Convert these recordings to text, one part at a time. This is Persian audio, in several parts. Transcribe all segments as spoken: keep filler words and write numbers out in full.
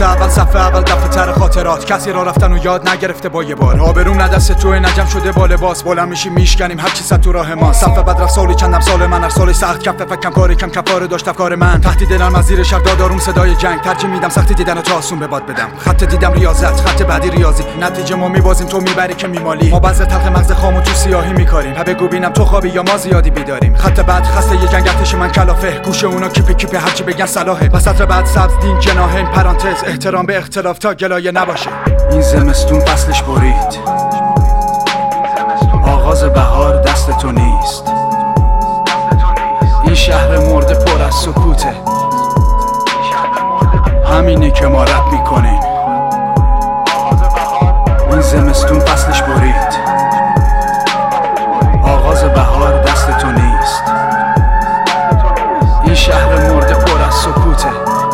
خط اول صفحه اول دفعه تر خاطرات، کسی را رفتن و یاد نگرفته با یه بار. آبروم نه دست توی نجم شده با لباس، بلند میشیم میشکنیم هر چی صد تو راه ما. صفحه بد رفت سالی چندم سال من، هر سال سخت کف فکم کاری کم کفاره داشت افکار من. تهدید دلم از زیر شب داداروم صدای جنگ، ترجیح میدم سختی دیدن و تا آسون به باد بدم. خط دیدم ریاضت، خط بعدی ریاضی، نتیجه ما میبازیم تو میبری که میمالی. ما بعضی تلخ مغز خامو تو سیاهی میکاریم، ها بگو بینم تو خوابی یا ما زیادی بیداریم. خط بعد خسته یه جنگ ارتش من کلافه، گوشه اونا کیپ کیپ هرچی بگن صلاحه. و سطر بعد سبز دین جناح این پرانتز، احترام به اختلاف تا گلایه نباشه. این زمستون فصلش برید، آغاز بهار دست تو نیست. این شهر مرده پر از سکوته، همینه که ما رپ میکنیم. این زمستون فصلش برید، آغاز بهار دست تو نیست. این شهر مرده پر از سکوته،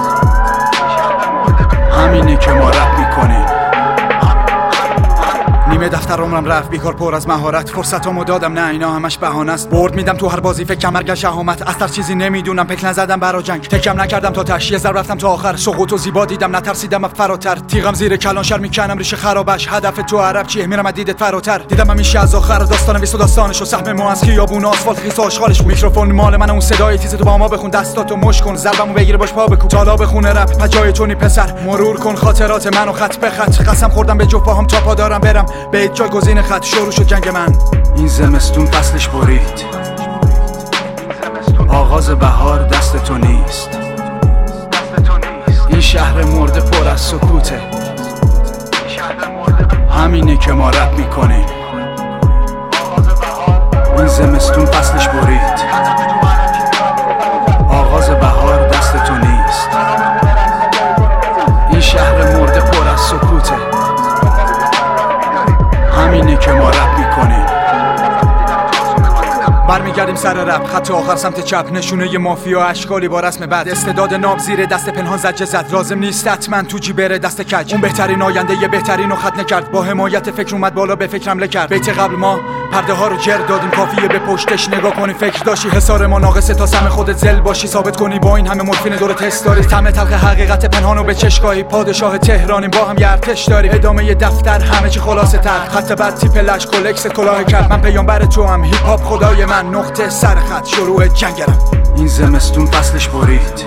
همینه که ما رپ میکنیم. نیمه دفتر عمرم رفت بیکار پر از مهارت، فرصتامو دادم نه اینا همش بهانه است. برد میدم تو هر بازی فکر کمرگه شهامت، از تر چیزی نمیدونم پک نزدم برا جنگ. تکم نکردم تا تش، یه ضرب رفتم تا آخر. سقوط و زیبا دیدم نترسیدم از فراتر، تیغم زیر کلانشر میکنم ریشه خرابش. هدف تو عرب چیه؟ میرم از دیدت فراتر. دیدم همیشه از آخر داستانم بیست و داستانشو، سهم ما از خیابون آسفالت خیس آشغالش. میکروفون مال من، اون صدای تیز تو با ما بخون، دستاتو مش کن، ضربمو بگیر باش پا بکوب. تالا بخونه رپ پجای تو نی پسر، مرور کن خاطرات منو خط به خط. قسم خوردم به جفاهم تا پا دارم برم به جایگزین خط. شروع شد جنگ من. این زمستون فصلش برید، آغاز بهار دست تو نیست. این شهر مرده پر از سکوته، همینه که ما رپ میکنیم. این زمستون فصلش برید، آغاز بهار دست تو نیست. این شهر مرده پر از سکوته، همینه که ما رپ میکنیم. برمیگردیم سر رپ، خط آخر سمت چپ، نشونه ی مافیا اشکالی با رسم بد. استعداد ناب زیر دست پنهان زجه زد، لازم نیست حتما تو جی بره دست کج. اون بهترین آینده یه بهترین رو خط نکرد، با حمایت فکر اومد بالا به فکر حمله کرد. بیت قبل ما پرده ها رو جر دادیم، کافیه به پشتش نگاه کنی. فکر داشتی حصار ما ناقصه تا سم خودت زل باشی، ثابت کنی با این همه مورفین دور تست داری. طعم تلخ حقیقت پنهانو به چشگاهی، پادشاه تهرانیم با هم یه ارتش داریم. ادامه ی دفتر همه چی خلاصه تر، خط بعد تیپ لش کلکس کلاه کرد. من پیامبر تو هم هیپ هاپ خدای من، نقطه سر خط شروع جنگرم. این زمستون فصلش برید،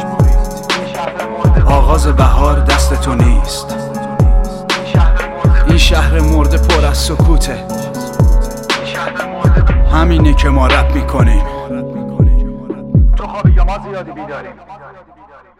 آغاز بهار دست تو نیست. این شهر مرده پر از سکوته، همینه که ما رپ میکنیم. تو خوابی یا ما زیادی بیداریم.